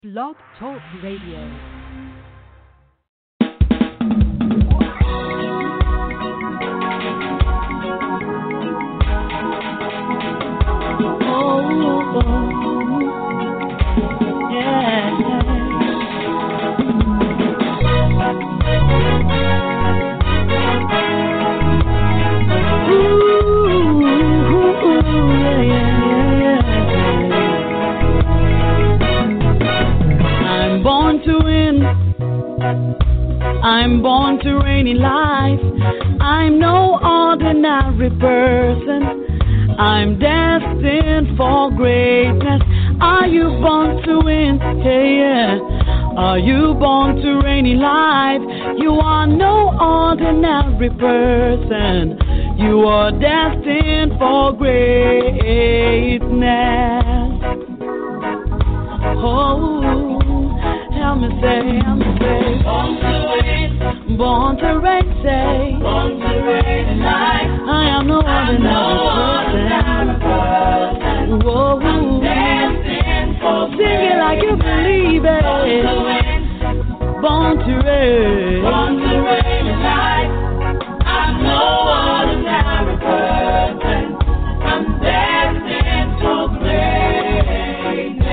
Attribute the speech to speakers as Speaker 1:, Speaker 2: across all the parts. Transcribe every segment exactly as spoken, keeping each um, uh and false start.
Speaker 1: Blog Talk Radio. I'm born to reign in life. I'm no ordinary person. I'm destined for greatness. Are you born to win? Hey, yeah. Are you born to reign in life? You are no ordinary person. You are destined for greatness. Oh, help me say, help me say, born to win, born to reign, say, born to reign in life. I am no ordinary person. Whoa, I'm destined for sing it like you believe it. Born to win, born to reign, born to reign in life. I'm no ordinary person. I'm destined for greatness.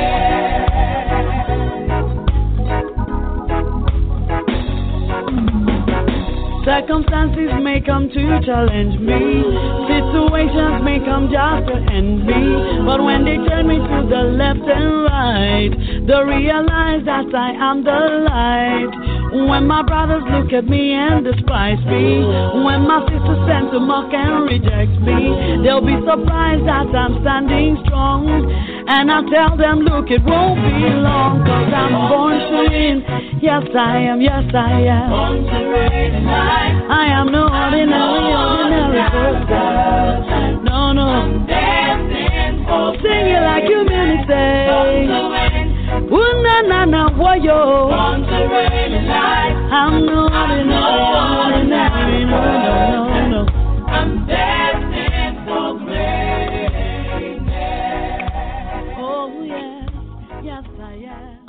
Speaker 1: Circumstances may come to challenge me. Situations may come just to end me. But when they turn me to the left and right, they realize that I am the light. When my brothers look at me and despise me, when my sisters tend to mock and reject me, they'll be surprised that I'm standing strong. And I tell them, look, it won't be long, cause I'm born to win. Yes, I am, yes, I am. Born to reign in life. I am no ordinary, ordinary person. No, no. I'm destined for sing it like you mean it, say. Born to win. Ooh, na, na, na, woyo. Born to reign in life. I'm no ordinary, ordinary, no, no, no, no. I'm destined for greatness. Oh, yes, yes, I am.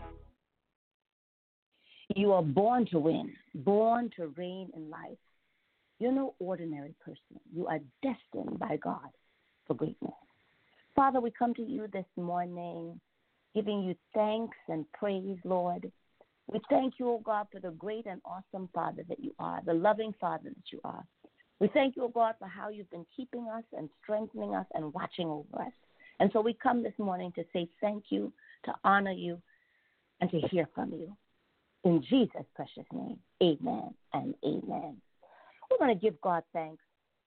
Speaker 2: You are born to win, born to reign in life. You're no ordinary person. You are destined by God for greatness. Father, we come to you this morning giving you thanks and praise, Lord. We thank you, O God, for the great and awesome Father that you are, the loving Father that you are. We thank you, O God, for how you've been keeping us and strengthening us and watching over us. And so we come this morning to say thank you, to honor you, and to hear from you. In Jesus' precious name, amen and amen. We're going to give God thanks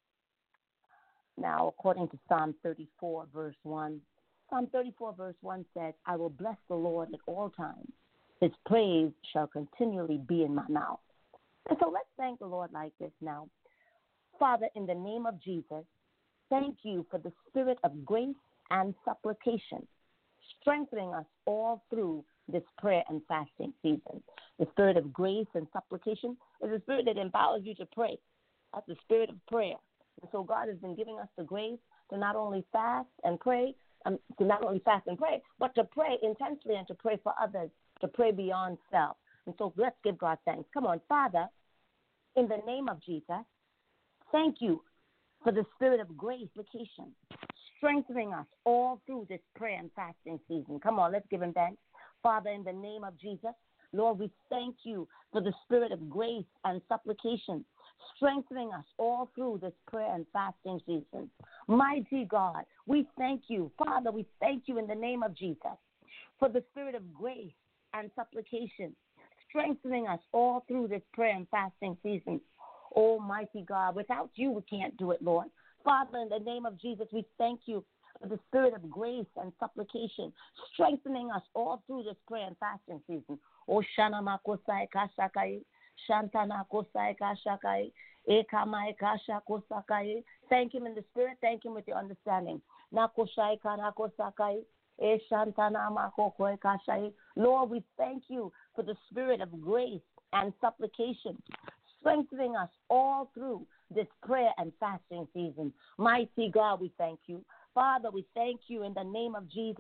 Speaker 2: now according to Psalm thirty-four, verse one. Psalm thirty-four, verse one says, I will bless the Lord at all times. His praise shall continually be in my mouth. And so let's thank the Lord like this now. Father, in the name of Jesus, thank you for the spirit of grace and supplication, strengthening us all through this prayer and fasting season. The spirit of grace and supplication is a spirit that empowers you to pray. That's the spirit of prayer. And so God has been giving us the grace to not only fast and pray, um, to not only fast and pray, but to pray intensely and to pray for others, to pray beyond self. And so let's give God thanks. Come on, Father, in the name of Jesus, thank you for the spirit of grace, supplication, strengthening us all through this prayer and fasting season. Come on, let's give him thanks. Father, in the name of Jesus, Lord, we thank you for the spirit of grace and supplication, strengthening us all through this prayer and fasting season. Mighty God, we thank you. Father, we thank you in the name of Jesus for the spirit of grace and supplication, strengthening us all through this prayer and fasting season. Almighty God, without you, we can't do it, Lord. Father, in the name of Jesus, we thank you for the spirit of grace and supplication, strengthening us all through this prayer and fasting season. Oh, Shana Makosai Kashakai, Shantana Kosai Kashakai, Ekamai Kashakosakai. Thank him in the spirit, thank him with your understanding. Nakoshai Kanakosakai, E Shantana Makokoi Kashai. Lord, we thank you for the spirit of grace and supplication, strengthening us all through this prayer and fasting season. Mighty God, we thank you. Father, we thank you in the name of Jesus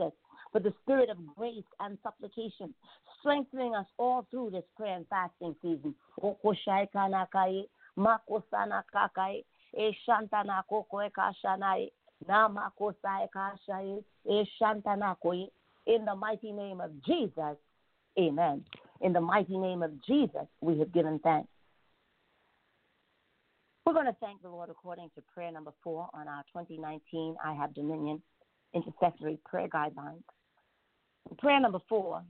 Speaker 2: for the spirit of grace and supplication, strengthening us all through this prayer and fasting season. Okoshaikanakai, Makosanakakai, Eshantanakokoekashanai, Namakosaekashai, Eshantanakoi. In the mighty name of Jesus, amen. In the mighty name of Jesus, we have given thanks. We're going to thank the Lord according to prayer number four on our twenty nineteen I Have Dominion Intercessory Prayer Guidelines. Prayer number four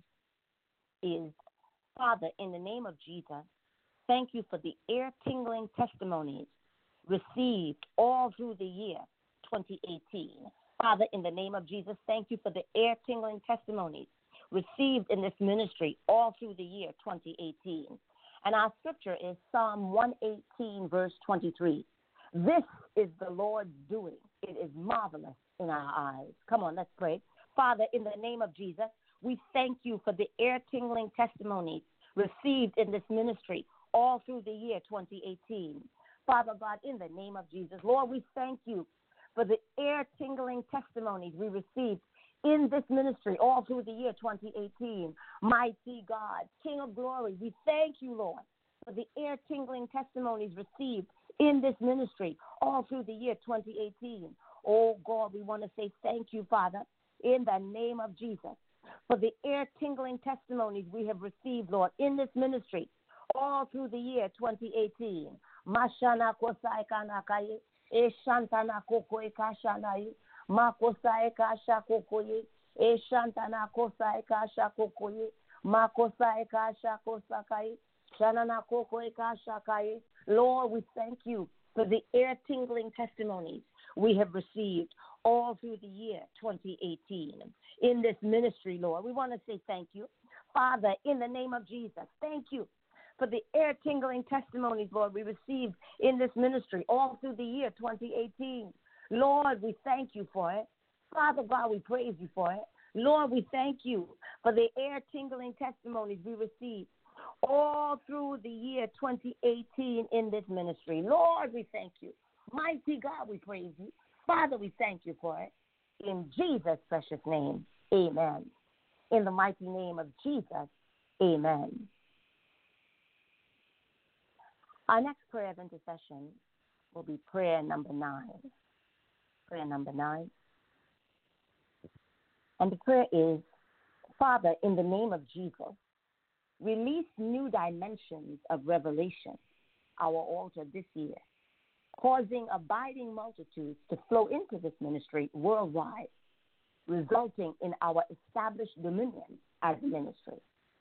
Speaker 2: is, Father, in the name of Jesus, thank you for the ear-tingling testimonies received all through the year twenty eighteen. Father, in the name of Jesus, thank you for the ear-tingling testimonies received in this ministry all through the year twenty eighteen. And our scripture is Psalm one eighteen, verse twenty-three. This is the Lord's doing. It is marvelous in our eyes. Come on, let's pray. Father, in the name of Jesus, we thank you for the ear-tingling testimonies received in this ministry all through the year twenty eighteen. Father God, in the name of Jesus, Lord, we thank you for the ear-tingling testimonies we received in this ministry all through the year twenty eighteen. Mighty God, King of glory, we thank you, Lord, for the ear-tingling testimonies received in this ministry all through the year twenty eighteen. Oh, God, we want to say thank you, Father, in the name of Jesus, for the ear-tingling testimonies we have received, Lord, in this ministry all through the year twenty eighteen. Mashana kosai kanakaye, eshantana kokoe kashanai, makosai kasha kokoye, eshantana kosai kasha kokoye, makosai kasha kosakai, shanana kokoe kashakai. Lord, we thank you for the ear-tingling testimonies we have received all through the year twenty eighteen. In this ministry, Lord, we want to say thank you. Father, in the name of Jesus, thank you for the ear-tingling testimonies, Lord, we received in this ministry all through the year twenty eighteen. Lord, we thank you for it. Father God, we praise you for it. Lord, we thank you for the ear-tingling testimonies we received all through the year twenty eighteen in this ministry. Lord, we thank you. Mighty God, we praise you. Father, we thank you for it. In Jesus' precious name, amen. In the mighty name of Jesus, amen. Our next prayer of intercession will be prayer number nine. Prayer number nine. And the prayer is, Father, in the name of Jesus, release new dimensions of revelation, our altar this year, causing abiding multitudes to flow into this ministry worldwide, resulting in our established dominion as a ministry.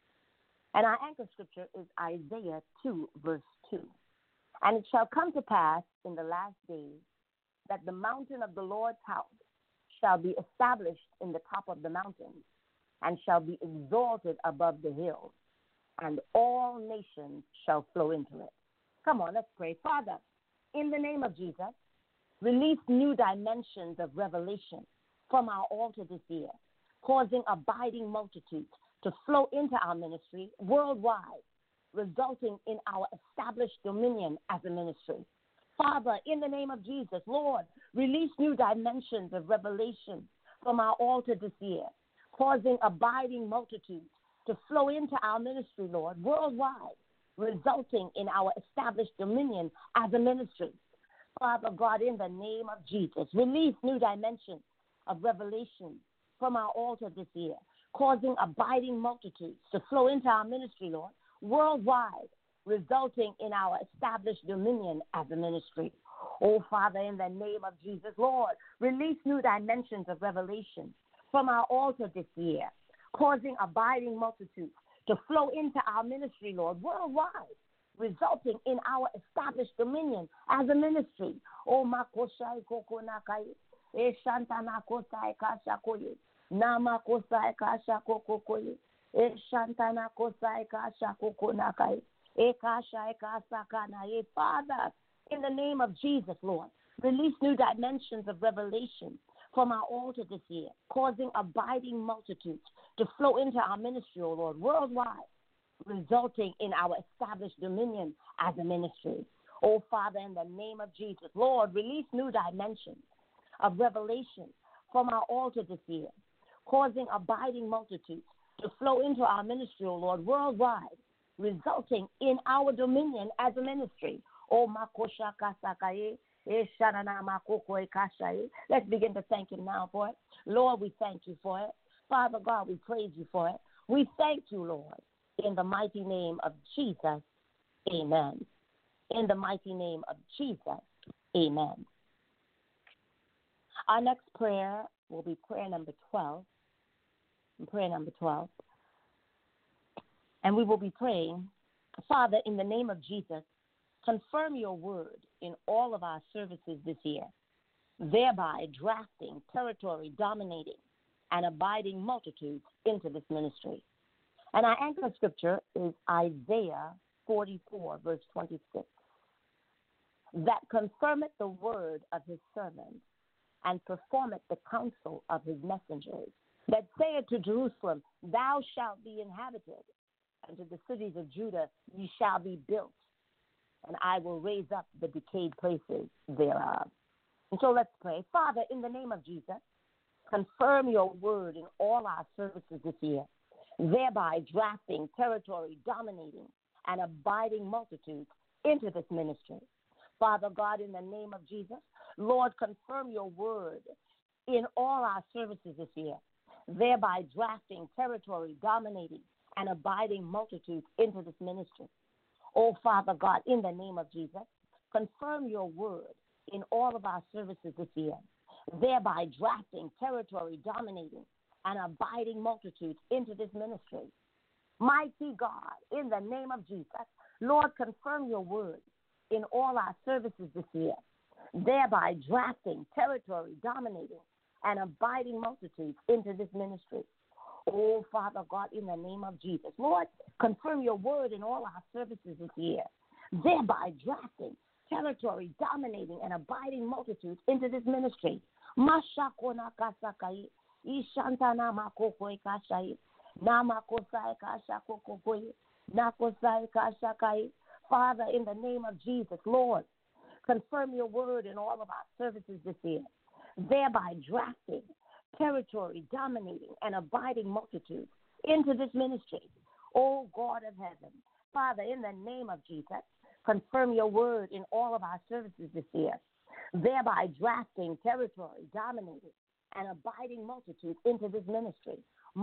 Speaker 2: And our anchor scripture is Isaiah two, verse two. And it shall come to pass in the last days that the mountain of the Lord's house shall be established in the top of the mountains and shall be exalted above the hills, and all nations shall flow into it. Come on, let's pray. Father, in the name of Jesus, release new dimensions of revelation from our altar this year, causing abiding multitudes to flow into our ministry worldwide, resulting in our established dominion as a ministry. Father, in the name of Jesus, Lord, release new dimensions of revelation from our altar this year, causing abiding multitudes to flow into our ministry, Lord, worldwide, resulting in our established dominion as a ministry. Father God, in the name of Jesus, release new dimensions of revelation from our altar this year, causing abiding multitudes to flow into our ministry, Lord, worldwide, resulting in our established dominion as a ministry. Oh, Father, in the name of Jesus, Lord, release new dimensions of revelation from our altar this year, causing abiding multitudes to flow into our ministry, Lord, worldwide, resulting in our established dominion as a ministry. Oh, makoshai kokonakai, e shantana kosai kashakoye, nama kosai kashakokoye, e shantana kosai kashakokonakai, e kashai kasakanaye. Father, in the name of Jesus, Lord, release new dimensions of revelation from our altar this year, causing abiding multitudes to flow into our ministry, oh Lord, worldwide, resulting in our established dominion as a ministry. Oh, Father, in the name of Jesus, Lord, release new dimensions of revelation from our altar this year, causing abiding multitudes to flow into our ministry, O Lord, worldwide, resulting in our dominion as a ministry. Oh, Makoshaka Sakaye, Eshanana Makoko Ekashaye. Let's begin to thank Him now for it. Lord, we thank you for it. Father God, we praise you for it. We thank you, Lord, in the mighty name of Jesus. Amen. In the mighty name of Jesus. Amen. Our next prayer will be prayer number twelve. Prayer number twelve. And we will be praying, Father, in the name of Jesus, confirm your word in all of our services this year, thereby drafting, territory dominating, and abiding multitudes into this ministry. And our anchor scripture is Isaiah forty-four, verse twenty-six. That confirmeth the word of his servant, and performeth the counsel of his messengers, that saith to Jerusalem, thou shalt be inhabited, and to the cities of Judah, ye shall be built, and I will raise up the decayed places thereof. And so let's pray. Father, in the name of Jesus, confirm your word in all our services this year, thereby drafting, territory dominating, and abiding multitudes into this ministry. Father God, in the name of Jesus, Lord, confirm your word in all our services this year, thereby drafting, territory dominating, and abiding multitudes into this ministry. Oh, Father God, in the name of Jesus, confirm your word in all of our services this year, thereby drafting, territory dominating, and abiding multitudes into this ministry. Mighty God, in the name of Jesus, Lord, confirm your word in all our services this year, thereby drafting, territory dominating, and abiding multitudes into this ministry. Oh, Father God, in the name of Jesus, Lord, confirm your word in all our services this year, thereby drafting, territory dominating, and abiding multitudes into this ministry. Father, in the name of Jesus, Lord, confirm your word in all of our services this year, thereby drafting, territory dominating, and abiding multitudes into this ministry. Oh, God of heaven, Father, in the name of Jesus, confirm your word in all of our services this year, thereby drafting, territory dominating, and abiding multitudes into this ministry.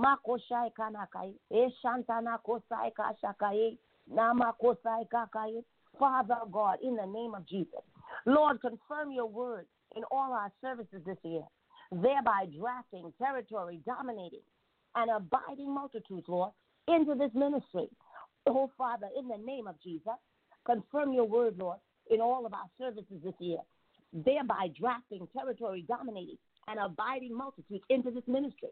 Speaker 2: Father God, in the name of Jesus, Lord, confirm your word in all our services this year, thereby drafting, territory dominating, and abiding multitudes, Lord, into this ministry. Oh, Father, in the name of Jesus, confirm your word, Lord, in all of our services this year, thereby drafting, territory dominating, and abiding multitudes into this ministry.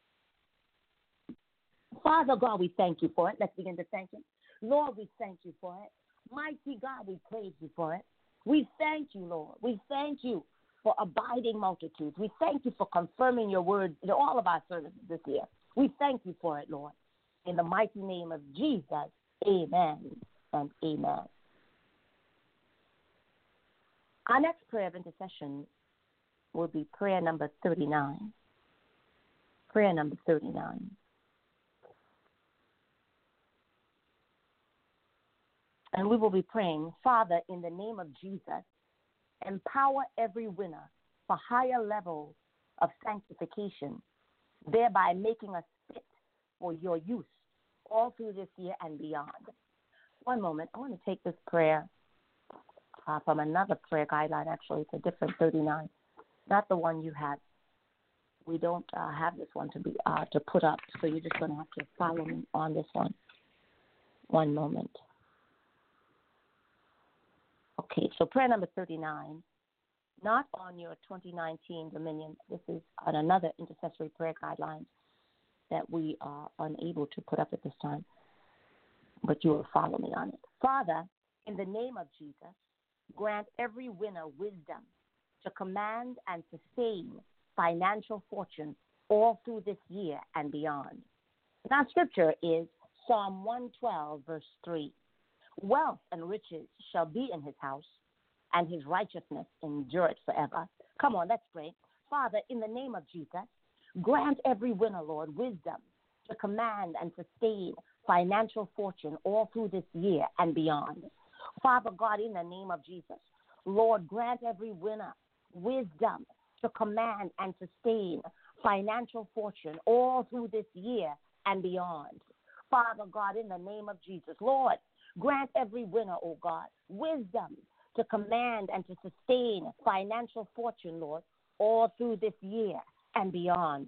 Speaker 2: Father God, we thank you for it. Let's begin to thank him. Lord, we thank you for it. Mighty God, we praise you for it. We thank you, Lord. We thank you for abiding multitudes. We thank you for confirming your word in all of our services this year. We thank you for it, Lord. In the mighty name of Jesus, amen and amen. Our next prayer of intercession will be prayer number thirty-nine. Prayer number thirty-nine. And we will be praying, Father, in the name of Jesus, empower every winner for higher levels of sanctification, thereby making us fit for your use all through this year and beyond. One moment. I want to take this prayer uh, from another prayer guideline, actually. It's a different thirty-nine, not the one you had. We don't uh, have this one to be uh, to put up, so you're just going to have to follow me on this one. One moment. Okay, so prayer number thirty-nine, not on your twenty nineteen Dominion. This is on another intercessory prayer guideline that we are unable to put up at this time, but you will follow me on it. Father, in the name of Jesus, grant every winner wisdom to command and sustain financial fortune all through this year and beyond. And our scripture is Psalm one twelve, verse three. Wealth and riches shall be in his house, and his righteousness endureth forever. Come on, let's pray. Father, in the name of Jesus, Grant every winner, Lord, wisdom to command and sustain financial fortune all through this year and beyond. Father God, in the name of Jesus, Lord, grant every winner wisdom to command and sustain financial fortune all through this year and beyond. Father God, in the name of Jesus, Lord, grant every winner, oh God, wisdom to command and to sustain financial fortune, Lord, all through this year and beyond.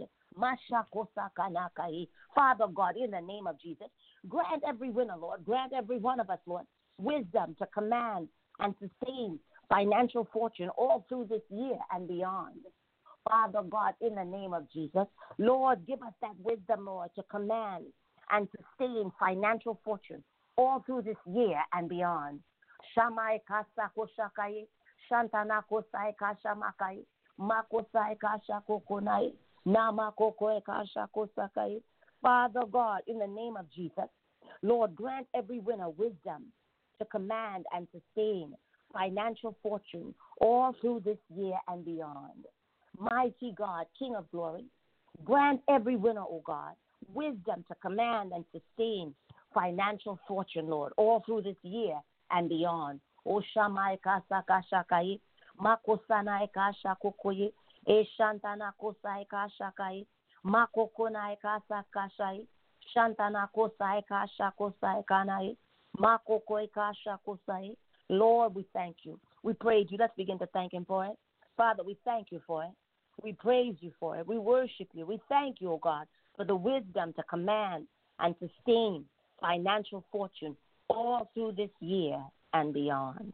Speaker 2: Father God, in the name of Jesus, grant every winner, Lord, grant every one of us, Lord, wisdom to command and sustain financial fortune all through this year and beyond. Father God, in the name of Jesus, Lord, give us that wisdom, Lord, to command and sustain financial fortune all through this year and beyond. Shamai kasa koshakai, shantana kosai kasha makosai kasha kokonai, nama kokoe kasha kosakai. Father God, in the name of Jesus, Lord, grant every winner wisdom to command and sustain financial fortune all through this year and beyond. Mighty God, King of glory, grant every winner, O God, wisdom to command and sustain financial fortune, Lord, all through this year and beyond. O Shamai Kasa Kashakai, Makosana Kasha Kokoye, E Shantana Kosai Kashakai, Makokona Kasa Kashai, Shantana Kosai Kasha Kosai Kanai, Makokoi Kasha Kosai. Lord, we thank you. We praise you. Let's begin to thank him for it. Father, we thank you for it. We praise you for it. We worship you. We thank you, O God, for the wisdom to command and sustain financial fortune all through this year and beyond.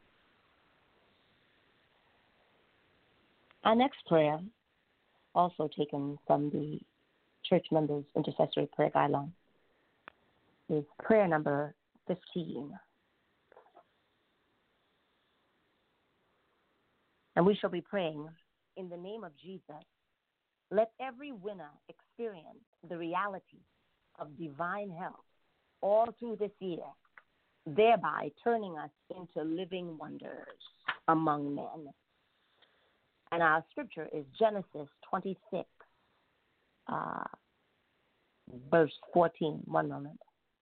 Speaker 2: Our next prayer, also taken from the church members' intercessory prayer guideline, is prayer number fifteen. And we shall be praying in the name of Jesus. Let every winner experience the reality of divine health all through this year, thereby turning us into living wonders among men. And our scripture is Genesis twenty-six, uh, verse fourteen. One moment.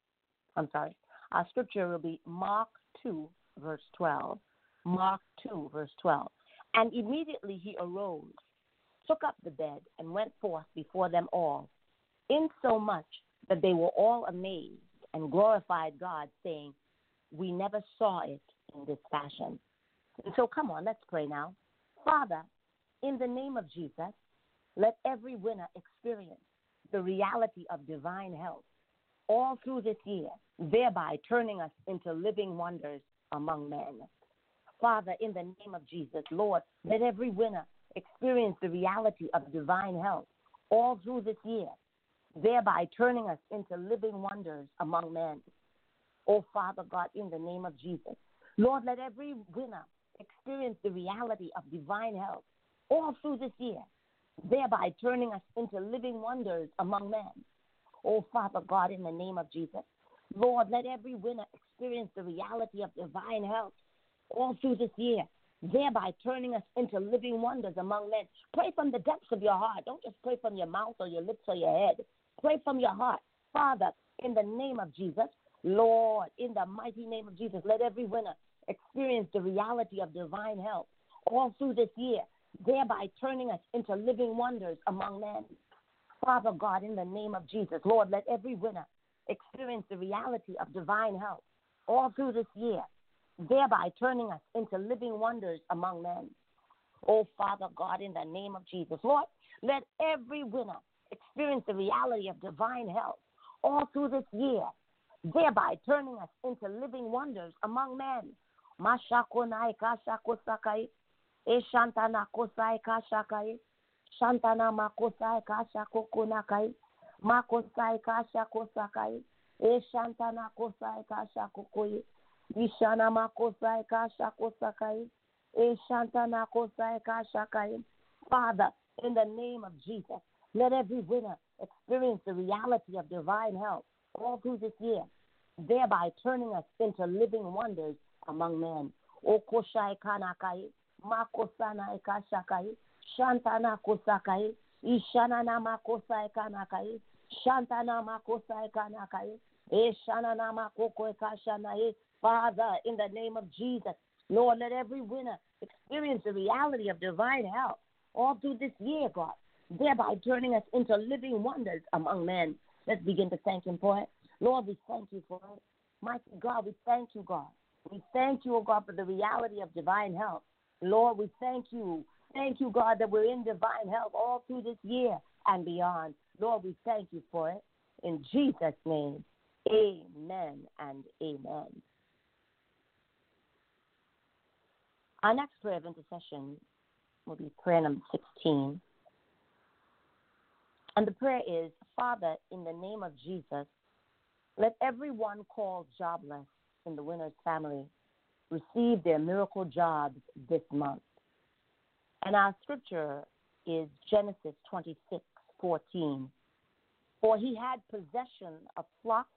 Speaker 2: I'm sorry. Our scripture will be Mark two, verse twelve. Mark two, verse twelve. And immediately he arose, took up the bed, and went forth before them all, insomuch that they were all amazed and glorified God, saying, we never saw it in this fashion. And so come on, let's pray now. Father, in the name of Jesus, let every winner experience the reality of divine health all through this year, thereby turning us into living wonders among men. Father, in the name of Jesus, Lord, let every winner experience the reality of divine health all through this year, thereby turning us into living wonders among men. Oh, Father God, in the name of Jesus, Lord, let every winner experience the reality of divine health all through this year, thereby turning us into living wonders among men. Oh, Father God, in the name of Jesus, Lord, let every winner experience the reality of divine health all through this year, thereby turning us into living wonders among men. Pray from the depths of your heart. Don't just pray from your mouth or your lips or your head. Pray from your heart. Father, in the name of Jesus, Lord, in the mighty name of Jesus, let every winner experience the reality of divine health all through this year, thereby turning us into living wonders among men. Father God, in the name of Jesus, Lord, let every winner experience the reality of divine health all through this year, thereby turning us into living wonders among men. Oh, Father God, in the name of Jesus, Lord, let every winner experience the reality of divine health all through this year, thereby turning us into living wonders among men. Mashakonai kashakosakai, eshantana kosai kashakai, shantana makosai kashakokonakai, makosai kashakosakai, eshantana kosai kashakokoye. Ishana makosai kasha kosakai, Eshantana kosai kashakai. Father, in the name of Jesus, let every winner experience the reality of divine health all through this year, thereby turning us into living wonders among men. O koshai kanakai, makosanai kashakai, shantana kosakai, Ishana makosa ekanakai. Shantana makosa ekanakai. Eshana makoko ekashana. Father, in the name of Jesus, Lord, let every winner experience the reality of divine health all through this year, God, thereby turning us into living wonders among men. Let's begin to thank him for it. Lord, we thank you for it. Mighty God, we thank you, God. We thank you, oh God, for the reality of divine health. Lord, we thank you. Thank you, God, that we're in divine health all through this year and beyond. Lord, we thank you for it. In Jesus' name, amen and amen. Our next prayer of intercession will be prayer number sixteen. And the prayer is, Father, in the name of Jesus, let everyone called jobless in the winner's family receive their miracle jobs this month. And our scripture is Genesis twenty-six fourteen. For he had possession of flocks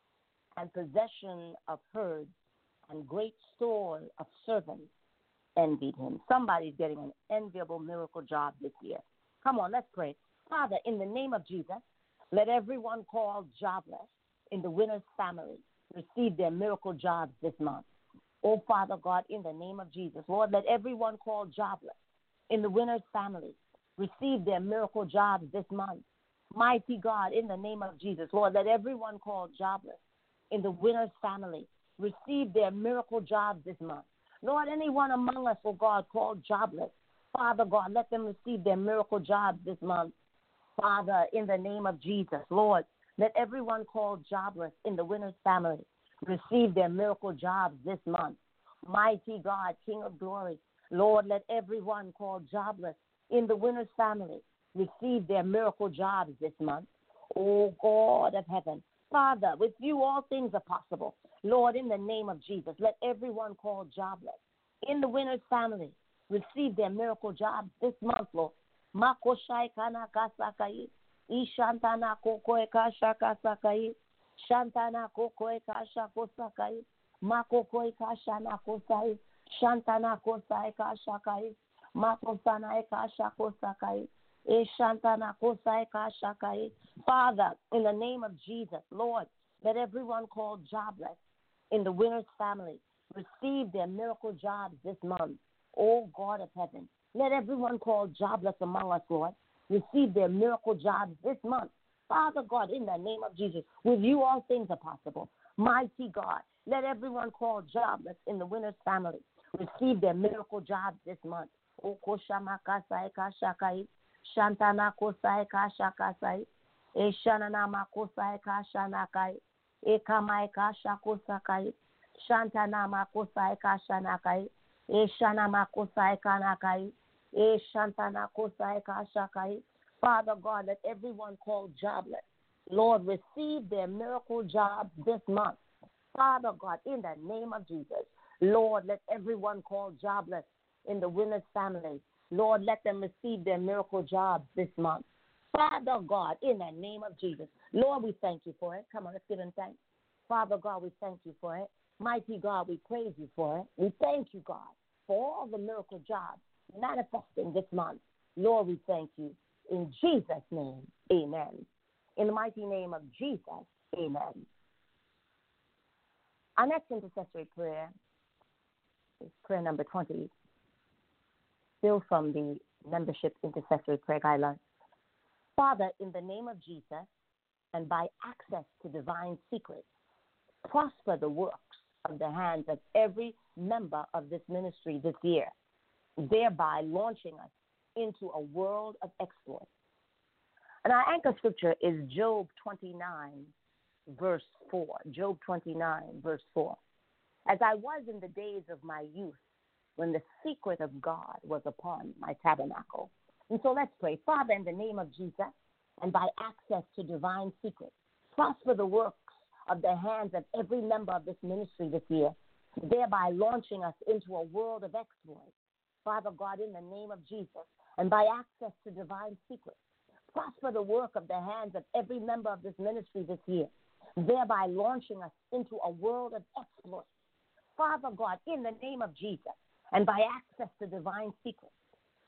Speaker 2: and possession of herds and great store of servants envied him. Somebody's getting an enviable miracle job this year. Come on, let's pray. Father, in the name of Jesus, let everyone called jobless in the winner's family receive their miracle jobs this month. Oh, Father God, in the name of Jesus, Lord, let everyone called jobless in the winner's family receive their miracle jobs this month. Mighty God, in the name of Jesus, Lord, let everyone called jobless in the winner's family receive their miracle jobs this month. Lord, anyone among us, oh God, called jobless, Father God, let them receive their miracle jobs this month. Father, in the name of Jesus, Lord, let everyone called jobless in the winner's family receive their miracle jobs this month. Mighty God, King of glory, Lord, let everyone called jobless in the winner's family receive their miracle jobs this month. Oh God of heaven, Father, with you all things are possible. Lord, in the name of Jesus, let everyone called jobless in the winner's family receive their miracle jobs this month, Lord. Makoshai kana kasakai, ishantana kokoe kashaka sakai, shantana kokoe kashako sakai, makokoe kashana kosai, shantana kosai kashakai, makosana kashako sakai, ishantana kosai kashakai. Father, in the name of Jesus, Lord, let everyone called jobless in the winner's family receive their miracle jobs this month. Oh God of heaven, let everyone called jobless among us, Lord, receive their miracle jobs this month. Father God, in the name of Jesus, with you all things are possible. Mighty God, let everyone called jobless in the winner's family receive their miracle jobs this month. Oh Koshamakasai Kashakai, Shantana Kosai Kashakasai, Eshanana Makosai Kashanakai, Ekamai Kashakosakai, Shantana Makosai Kashanakai, Eshana Makosai Kanakai, Eshantana Kosai Kashakai. Father God, let everyone called jobless, Lord, receive their miracle jobs this month. Father God, in the name of Jesus, Lord, let everyone called jobless in the winner's family, Lord, let them receive their miracle jobs this month. Father God, in the name of Jesus, Lord, we thank you for it. Come on, let's give him thanks. Father God, we thank you for it. Mighty God, we praise you for it. We thank you, God, for all the miracle jobs manifesting this month. Lord, we thank you. In Jesus' name, amen. In the mighty name of Jesus, amen. Our next intercessory prayer is prayer number twenty, still from the membership intercessory prayer guidelines. Father, in the name of Jesus, and by access to divine secrets, prosper the works of the hands of every member of this ministry this year, thereby launching us into a world of exploits. And our anchor scripture is Job twenty-nine, verse four. Job twenty-nine, verse four. As I was in the days of my youth, when the secret of God was upon my tabernacle. And so let's pray. Father, in the name of Jesus, and by access to divine secrets, prosper the works of the hands of every member of this ministry this year, thereby launching us into a world of exploits. Father God, in the name of Jesus, and by access to divine secrets, prosper the work of the hands of every member of this ministry this year, thereby launching us into a world of exploits. Father God, in the name of Jesus, and by access to divine secrets,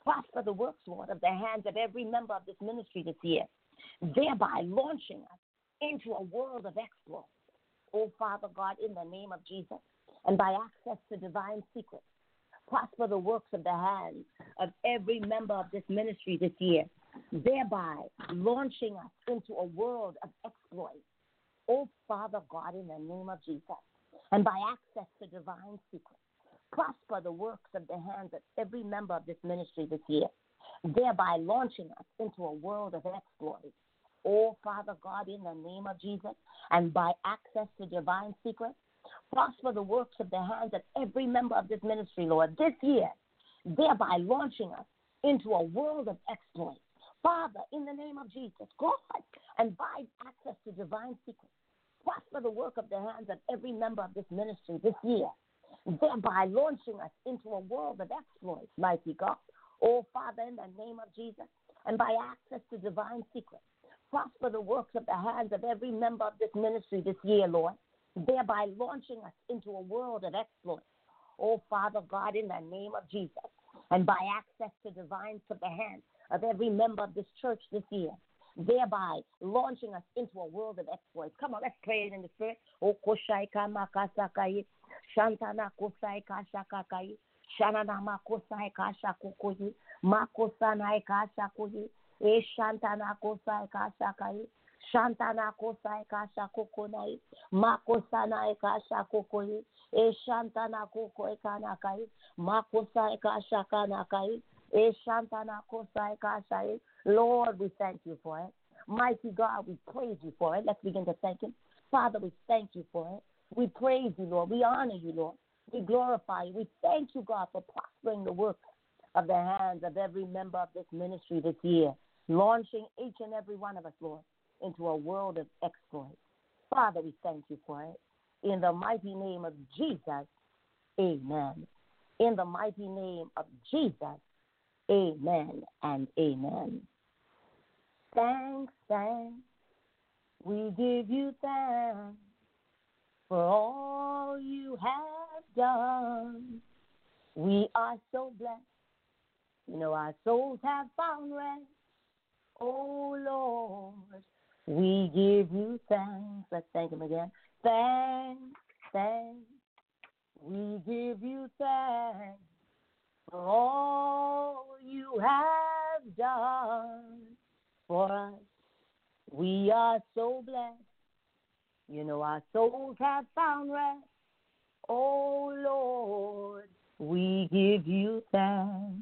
Speaker 2: Prosper the works, Lord, of the hands of every member of this ministry this year, thereby launching us into a world of exploits. Oh, Father God, in the name of Jesus, and by access to divine secrets, prosper the works of the hands of every member of this ministry this year, thereby launching us into a world of exploits. Oh, Father God, in the name of Jesus, and by access to divine secrets, prosper the works of the hands of every member of this ministry this year, thereby launching us into a world of exploits. Oh, Father God, in the name of Jesus, and by access to divine secrets, prosper the works of the hands of every member of this ministry, Lord, this year, thereby launching us into a world of exploits. Father, in the name of Jesus, God, and by access to divine secrets, prosper the work of the hands of every member of this ministry this year, thereby launching us into a world of exploits, mighty God. Oh, Father, in the name of Jesus, and by access to divine secrets, prosper the works of the hands of every member of this ministry this year, Lord, thereby launching us into a world of exploits. Oh, Father God, in the name of Jesus, and by access to divine to the hands of every member of this church this year, thereby launching us into a world of exploits. Come on, let's pray it in the spirit. Oh, Koshaika Makasakai, Shantana Kosai Kashakakai, Shanana Makosai Kashakukoyi, Makosanai Kashakoyi, E Shantana Kosai Kashakai, Shantana Kosai Kashakukonai, Makosanai Kashakukoyi, E Shantana Kokoi Kanakai, Makosai Kashakanakai, E Shantana Kosai Kashai. Lord, we thank you for it. Mighty God, we praise you for it. Let's begin to thank him. Father, we thank you for it. We praise you, Lord. We honor you, Lord. We glorify you. We thank you, God, for prospering the work of the hands of every member of this ministry this year, launching each and every one of us, Lord, into a world of exploits. Father, we thank you for it. In the mighty name of Jesus, amen. In the mighty name of Jesus, amen and amen. Thanks, thanks, we give you thanks for all you have done. We are so blessed. You know, our souls have found rest. Oh, Lord, we give you thanks. Let's thank him again. Thanks, thanks, we give you thanks for all you have done for us. We are so blessed. You know, our souls have found rest. Oh, Lord, we give you thanks.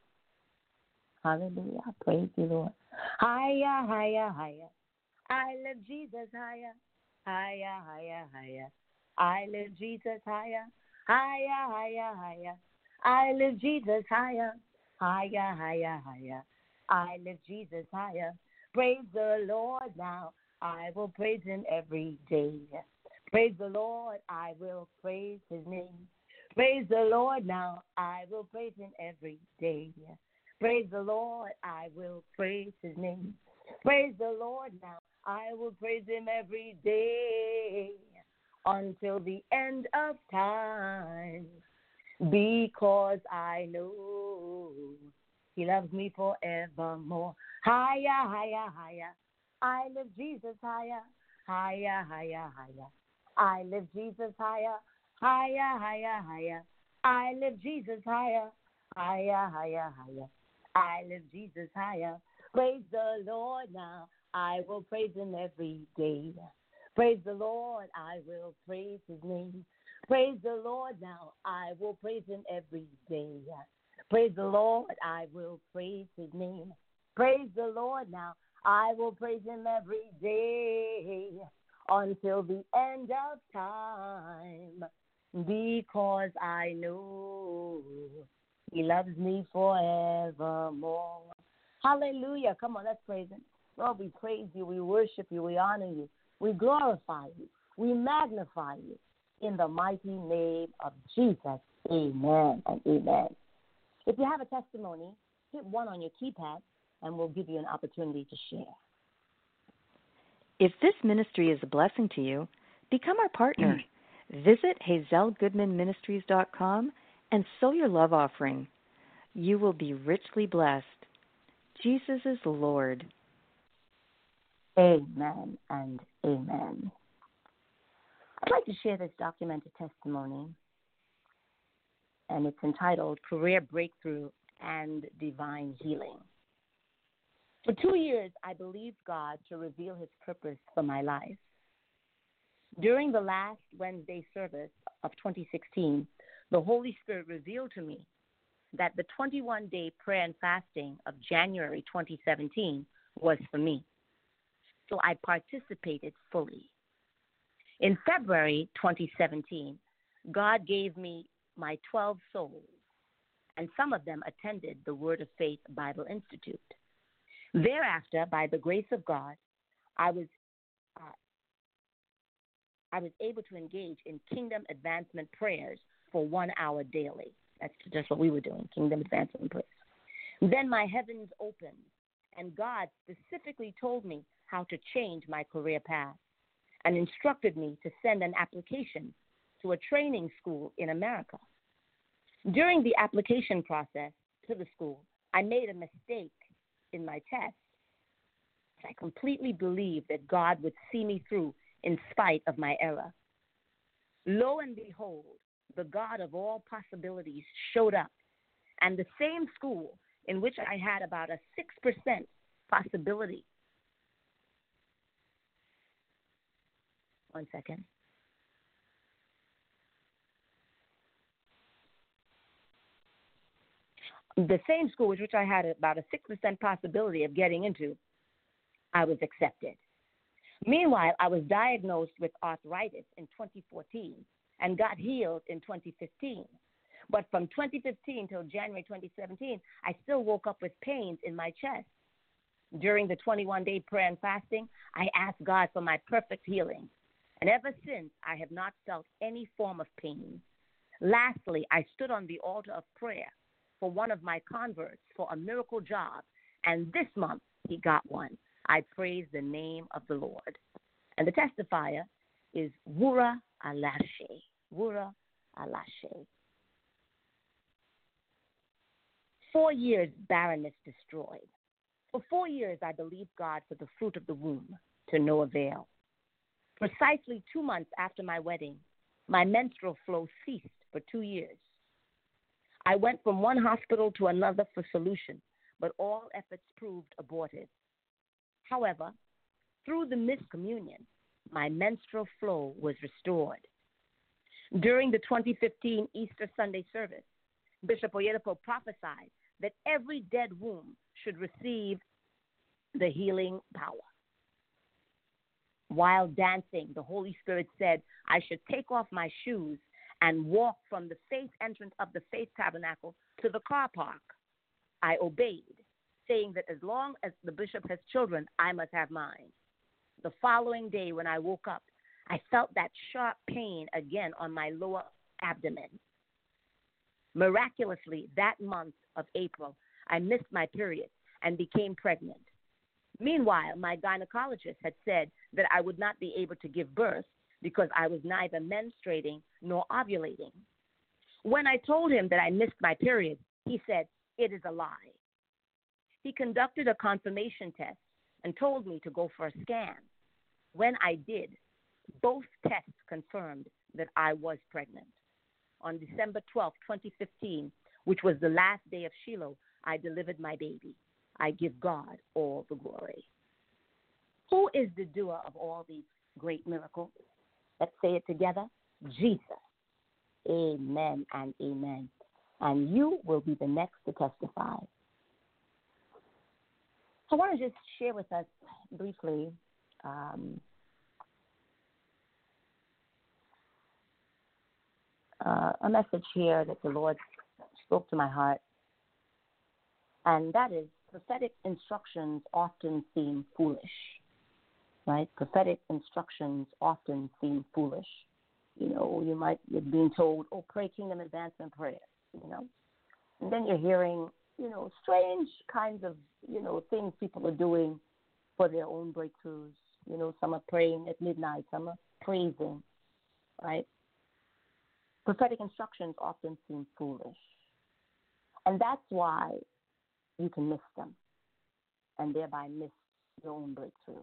Speaker 2: Hallelujah. Praise you, Lord. Higher, higher, higher. I lift Jesus higher. Higher, higher, higher. I lift Jesus higher. Higher, higher, higher. I lift Jesus higher. Higher, higher, higher. I lift Jesus higher. Praise the Lord now. I will praise him every day. Praise the Lord. I will praise his name. Praise the Lord now. I will praise him every day. Praise the Lord. I will praise his name. Praise the Lord now. I will praise him every day until the end of time, because I know he loves me forevermore. Higher, higher, higher. I lift Jesus higher. Higher, higher, higher. I lift Jesus higher. Higher, higher, higher. I lift Jesus higher. Higher, higher, higher. I lift Jesus higher. Praise the Lord now. I will praise him every day. Praise the Lord. I will praise his name. Praise the Lord now. I will praise him every day. Praise the Lord. I will praise his name. Praise the Lord now. I will praise him every day until the end of time, because I know he loves me forevermore. Hallelujah. Come on, let's praise him. Lord, we praise you, we worship you, we honor you, we glorify you, we magnify you. In the mighty name of Jesus, amen and amen. If you have a testimony, hit one on your keypad, and we'll give you an opportunity to share.
Speaker 3: If this ministry is a blessing to you, become our partner. Visit Hazel Goodman Ministries dot com and sow your love offering. You will be richly blessed. Jesus is Lord.
Speaker 2: Amen and amen. I'd like to share this documented testimony, and it's entitled Career Breakthrough and Divine Healing. For two years, I believed God to reveal his purpose for my life. During the last Wednesday service of twenty sixteen, the Holy Spirit revealed to me that the twenty-one day prayer and fasting of January twenty seventeen was for me. So I participated fully. In February twenty seventeen, God gave me my twelve souls, and some of them attended the Word of Faith Bible Institute. Thereafter, by the grace of God, I was uh, I was able to engage in kingdom advancement prayers for one hour daily. That's just what we were doing, kingdom advancement prayers. Then my heavens opened, and God specifically told me how to change my career path and instructed me to send an application to a training school in America. During the application process to the school, I made a mistake in my test. I completely believed that God would see me through in spite of my error. Lo and behold, the God of all possibilities showed up, and the same school in which I had about a six percent possibility. One second. The same school which I had about a six percent possibility of getting into, I was accepted. Meanwhile, I was diagnosed with arthritis in twenty fourteen and got healed in twenty fifteen. But from twenty fifteen till January twenty seventeen, I still woke up with pains in my chest. During the twenty-one day prayer and fasting, I asked God for my perfect healing. And ever since, I have not felt any form of pain. Lastly, I stood on the altar of prayer for one of my converts for a miracle job, and this month he got one. I praise the name of the Lord. And the testifier is Wura Alashe. Wura Alashe. Four years barrenness destroyed. For four years I believed God for the fruit of the womb, to no avail. Precisely two months after my wedding, my menstrual flow ceased for two years. I went from one hospital to another for solution, but all efforts proved abortive. However, through the missed communion, my menstrual flow was restored. During the twenty fifteen Easter Sunday service, Bishop Oyedepo prophesied that every dead womb should receive the healing power. While dancing, the Holy Spirit said I should take off my shoes and walk from the faith entrance of the Faith Tabernacle to the car park. I obeyed, saying that as long as the bishop has children, I must have mine. The following day when I woke up, I felt that sharp pain again on my lower abdomen. Miraculously, that month of April, I missed my period and became pregnant. Meanwhile, my gynecologist had said that I would not be able to give birth because I was neither menstruating nor ovulating. When I told him that I missed my period, he said, "It is a lie." He conducted a confirmation test and told me to go for a scan. When I did, both tests confirmed that I was pregnant. On December twelfth, twenty fifteen, which was the last day of Shiloh, I delivered my baby. I give God all the glory. Who is the doer of all these great miracles? Let's say it together. Jesus. Amen and amen. And you will be the next to testify. I want to just share with us briefly um, uh, a message here that the Lord spoke to my heart, and that is prophetic instructions often seem foolish, right? Prophetic instructions often seem foolish. You know, you might be being told, oh, pray kingdom advancement prayer, you know. And then you're hearing, you know, strange kinds of, you know, things people are doing for their own breakthroughs. You know, some are praying at midnight, some are praising, right? Prophetic instructions often seem foolish. And that's why you can miss them and thereby miss your own breakthrough.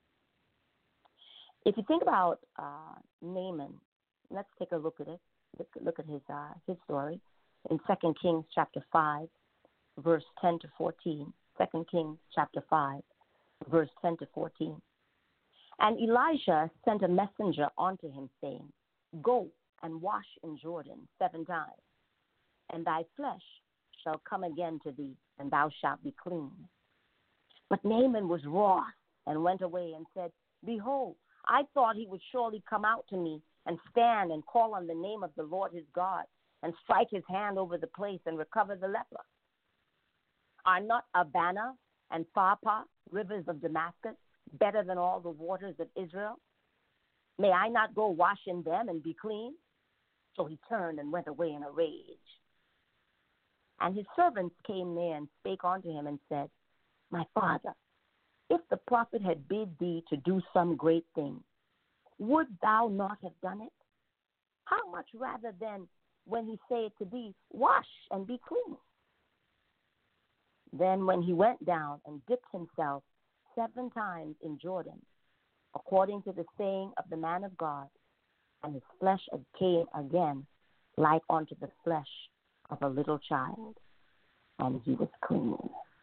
Speaker 2: If you think about uh, Naaman, let's take a look at it. Look, look at his uh, his story in Second Kings chapter five, verse ten to fourteen. Second Kings chapter five, verse ten to fourteen. And Elijah sent a messenger unto him, saying, Go and wash in Jordan seven times, and thy flesh shall come again to thee, and thou shalt be clean. But Naaman was wroth, and went away, and said, Behold, I thought he would surely come out to me, and stand and call on the name of the Lord his God, and strike his hand over the place, and recover the leper. Are not Abana and Pharpar, rivers of Damascus, better than all the waters of Israel? May I not go wash in them and be clean? So he turned and went away in a rage. And his servants came near and spake unto him and said, My father, if the prophet had bid thee to do some great thing, would thou not have done it? How much rather then when he saith to thee, Wash and be clean? Then when he went down and dipped himself seven times in Jordan, according to the saying of the man of God, and his flesh came again like unto the flesh of a little child, and he was clean.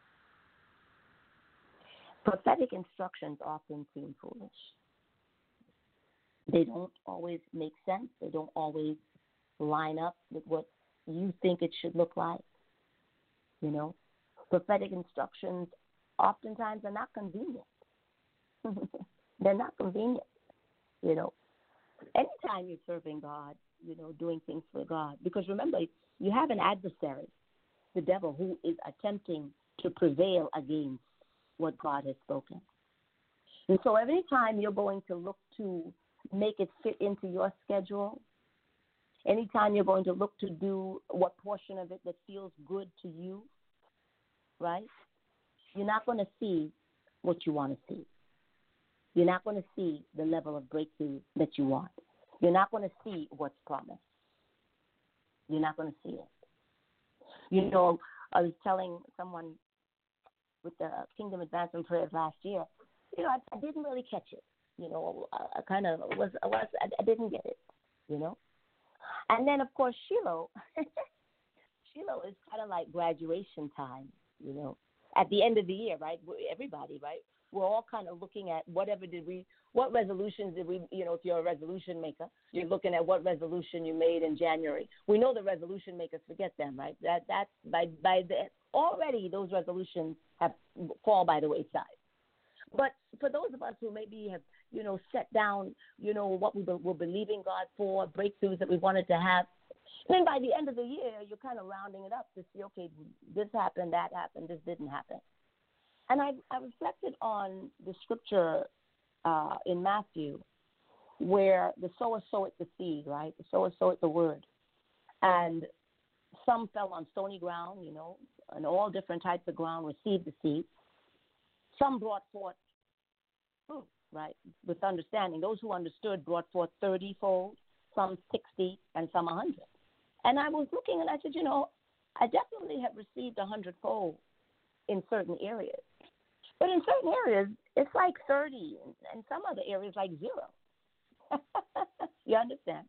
Speaker 2: Prophetic instructions often seem foolish. They don't always make sense. They don't always line up with what you think it should look like. You know, prophetic instructions oftentimes are not convenient. They're not convenient, you know. Anytime you're serving God, you know, doing things for God, because remember, you have an adversary, the devil, who is attempting to prevail against what God has spoken. And so every time you're going to look to make it fit into your schedule, anytime you're going to look to do what portion of it that feels good to you, right, you're not going to see what you want to see. You're not going to see the level of breakthrough that you want. You're not going to see what's promised. You're not going to see it. You know, I was telling someone with the Kingdom Advancement Prayers last year, you know, I, I didn't really catch it. You know, I, I kind of was, I was, I, I didn't get it, you know. And then, of course, Shiloh, Shiloh is kind of like graduation time, you know. At the end of the year, right? Everybody, right? We're all kind of looking at whatever did we, what resolutions did we, you know, if you're a resolution maker, you're looking at what resolution you made in January. We know the resolution makers forget them, right? That that's by by the already those resolutions have fall by the wayside. But for those of us who maybe have, you know, set down, you know, what we were believing God for, breakthroughs that we wanted to have, then by the end of the year, you're kind of rounding it up to see, okay, this happened, that happened, this didn't happen. And I, I reflected on the scripture uh, in Matthew where the sower soweth the seed, right? The sower soweth the word. And some fell on stony ground, you know, and all different types of ground received the seed. Some brought forth fruit, right, with understanding. Those who understood brought forth thirty-fold, some sixty, and some one hundred. And I was looking and I said, you know, I definitely have received a hundredfold in certain areas. But in certain areas, it's like thirty, and some other areas like zero. You understand?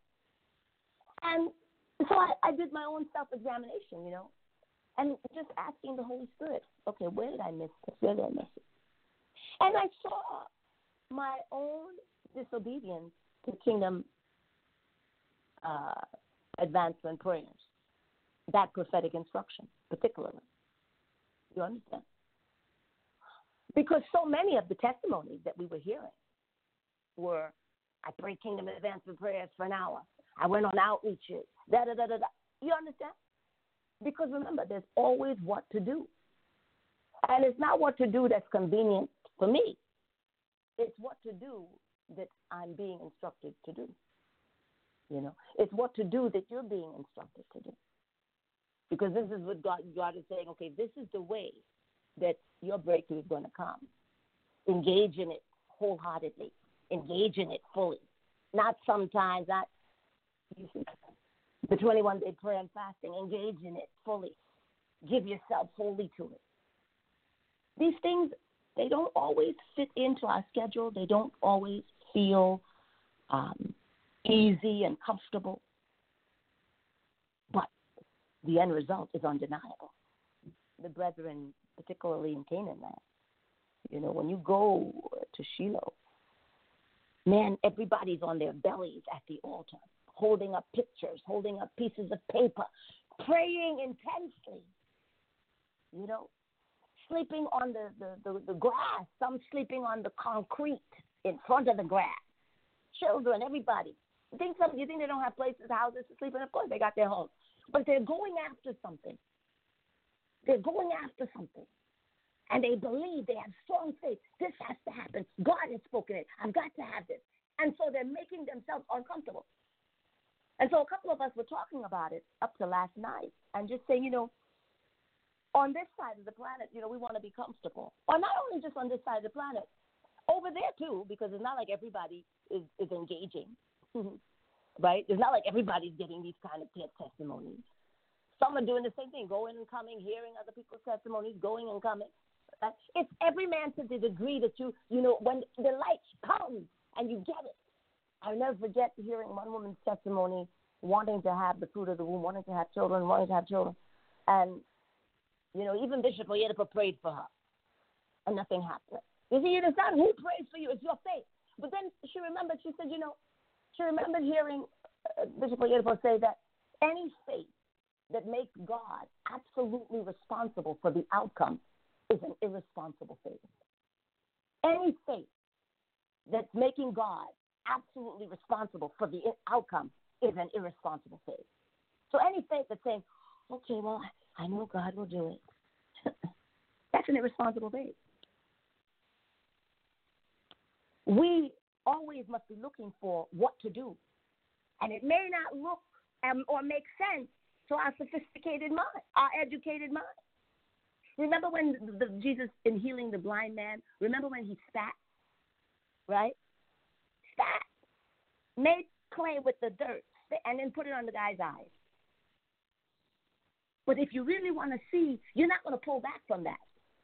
Speaker 2: And so I, I did my own self-examination, you know, and just asking the Holy Spirit, okay, where did I miss this? Where did I miss it? And I saw my own disobedience to kingdom uh, advancement prayers, that prophetic instruction particularly. You understand? Because so many of the testimonies that we were hearing were, I prayed kingdom advancement prayers for an hour. I went on outreaches, da da da da da. You understand? Because remember, there's always what to do. And it's not what to do that's convenient for me. It's what to do that I'm being instructed to do. You know, it's what to do that you're being instructed to do. Because this is what God, God is saying, okay, this is the way that your breakthrough is going to come. Engage in it wholeheartedly. Engage in it fully. Not sometimes, not the twenty-one day prayer and fasting. Engage in it fully. Give yourself wholly to it. These things, they don't always fit into our schedule. They don't always feel um, easy and comfortable. But the end result is undeniable. The brethren, particularly in Canaan land, you know, when you go to Shiloh, man, everybody's on their bellies at the altar, holding up pictures, holding up pieces of paper, praying intensely, you know, sleeping on the, the, the, the grass, some sleeping on the concrete in front of the grass. Children, everybody. You think, some, you think they don't have places, houses to sleep in? Of course, they got their homes. But they're going after something. They're going after something. And they believe, they have strong faith. This has to happen. God has spoken it. I've got to have this. And so they're making themselves uncomfortable. And so a couple of us were talking about it up to last night and just saying, you know, on this side of the planet, you know, we want to be comfortable. Or not only just on this side of the planet, over there too, because it's not like everybody is, is engaging, right? It's not like everybody's getting these kind of testimonies. Some are doing the same thing, going and coming, hearing other people's testimonies, going and coming. It's every man to the degree that you, you know, when the light comes and you get it. I'll never forget hearing one woman's testimony, wanting to have the fruit of the womb, wanting to have children, wanting to have children. And, you know, even Bishop Oyedepo prayed for her, and nothing happened. You see, it's not who prays for you, it's your faith. But then she remembered, she said, you know, she remembered hearing uh, Bishop Oyedepo say that any faith that makes God absolutely responsible for the outcome is an irresponsible faith. Any faith that's making God absolutely responsible for the outcome is an irresponsible faith. So any faith that's saying, okay, well, I know God will do it, that's an irresponsible faith. We always must be looking for what to do. And it may not look um, or make sense to our sophisticated mind, our educated mind. Remember when the, the, Jesus, in healing the blind man, remember when he spat, right? Spat, made clay with the dirt, and then put it on the guy's eyes. But if you really want to see, you're not going to pull back from that.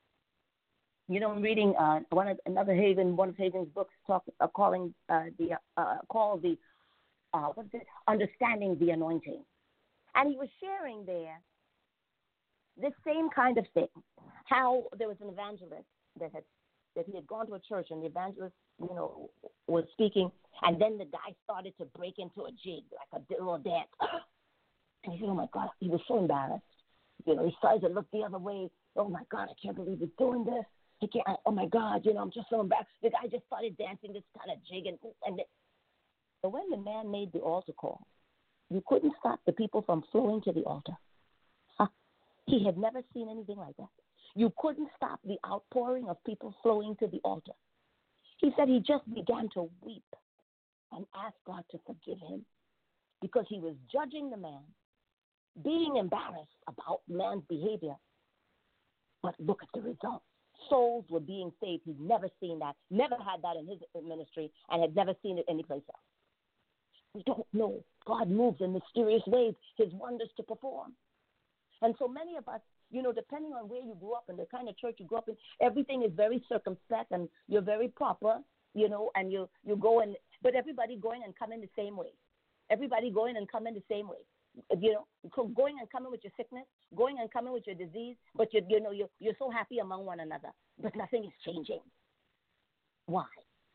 Speaker 2: You know, I'm reading uh, one of another Haven, one of Haven's books, talk, uh, calling uh, the uh, called the uh, what's it? Understanding the Anointing, and he was sharing there this same kind of thing. How there was an evangelist that had that he had gone to a church, and the evangelist, you know, was speaking, and then the guy started to break into a jig, like a little dance, and he said, "Oh my God!" He was so embarrassed. You know, he started to look the other way. Oh my God! I can't believe he's doing this. He can't, oh my God, you know, I'm just so embarrassed. The guy just started dancing this kind of jig. And, and but when the man made the altar call, you couldn't stop the people from flowing to the altar. Huh? He had never seen anything like that. You couldn't stop the outpouring of people flowing to the altar. He said he just began to weep and ask God to forgive him because he was judging the man, being embarrassed about man's behavior. But look at the results. Souls were being saved. He'd never seen that, never had that in his ministry, and had never seen it anyplace else. We don't know. God moves in mysterious ways, his wonders to perform. And so many of us, you know, depending on where you grew up and the kind of church you grew up in, everything is very circumspect and you're very proper, you know, and you, you go and, but everybody going and coming the same way. Everybody going and coming the same way. You know, going and coming with your sickness, going and coming with your disease, but you you know you're you're so happy among one another, but nothing is changing. Why?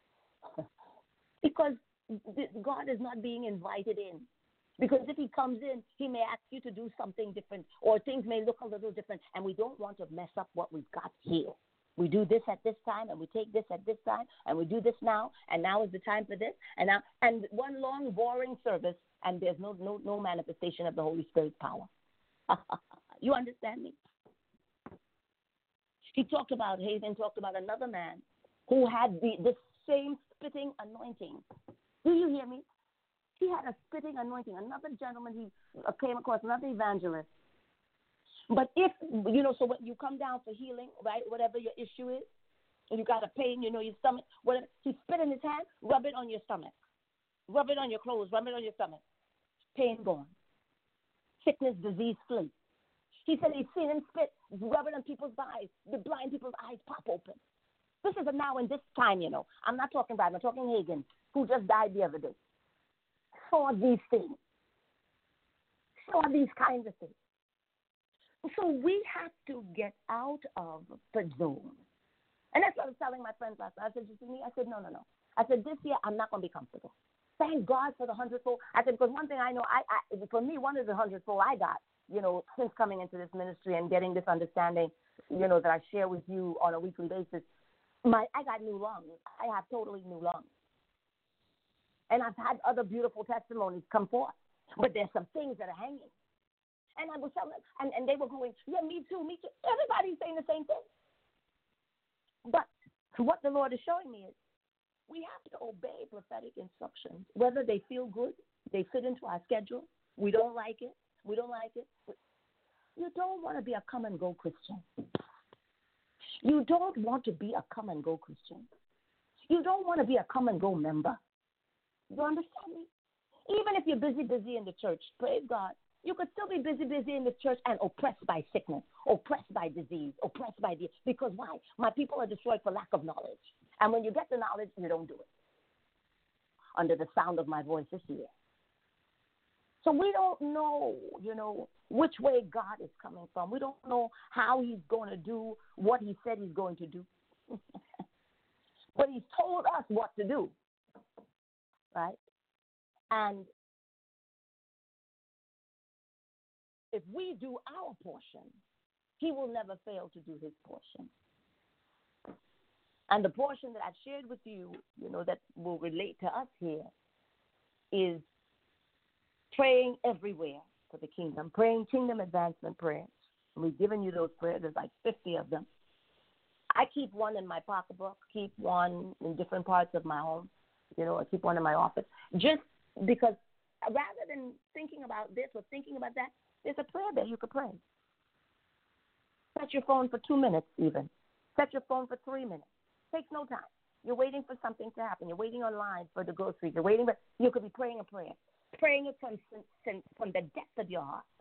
Speaker 2: Because God is not being invited in. Because if he comes in, he may ask you to do something different, or things may look a little different, and we don't want to mess up what we've got here. We do this at this time, and we take this at this time, and we do this now, and now is the time for this, and now, and one long, boring service, and there's no no no manifestation of the Holy Spirit's power. You understand me? He talked about, Hazen talked about another man who had the, the same spitting anointing. Do you hear me? He had a spitting anointing. Another gentleman, he came across another evangelist. But if, you know, so when you come down for healing, right, whatever your issue is, and you got a pain, you know, your stomach, whatever, he spit in his hand, rub it on your stomach. Rub it on your clothes, rub it on your stomach. Pain gone. Sickness, disease, flee. He said he's seen him spit, rubbing on people's eyes, the blind people's eyes pop open. This is a now in this time, you know. I'm not talking about, I'm talking Hagin, who just died the other day. Saw these things. Saw these kinds of things. So we have to get out of the zone. And that's what I was telling my friends last night. I said, you see me? I said, no, no, no. I said, this year I'm not going to be comfortable. Thank God for the hundredfold. I said, because one thing I know, I, I for me, one of the hundredfold I got, you know, since coming into this ministry and getting this understanding, you know, that I share with you on a weekly basis, my I got new lungs. I have totally new lungs. And I've had other beautiful testimonies come forth. But there's some things that are hanging. And I was telling them, and, and they were going, yeah, me too, me too. Everybody's saying the same thing. But what the Lord is showing me is we have to obey prophetic instructions, whether they feel good, they fit into our schedule, we don't like it, we don't like it. You don't want to be a come and go Christian. You don't want to be a come and go Christian. You don't want to be a come and go member. You understand me? Even if you're busy, busy in the church, praise God, you could still be busy, busy in the church and oppressed by sickness, oppressed by disease, oppressed by the, because why? My people are destroyed for lack of knowledge. And when you get the knowledge, you don't do it. Under the sound of my voice this year. So we don't know, you know, which way God is coming from. We don't know how he's going to do what he said he's going to do. But he's told us what to do, right? And if we do our portion, he will never fail to do his portion. And the portion that I've shared with you, you know, that will relate to us here is praying everywhere for the kingdom, praying kingdom advancement prayers. And we've given you those prayers. There's like fifty of them. I keep one in my pocketbook, keep one in different parts of my home. You know, I keep one in my office. Just because rather than thinking about this or thinking about that, there's a prayer there you could pray. Set your phone for two minutes even. Set your phone for three minutes. Takes no time. You're waiting for something to happen. You're waiting online for the groceries. You're waiting, but you could be praying a prayer. Praying it from, from the depth of your heart.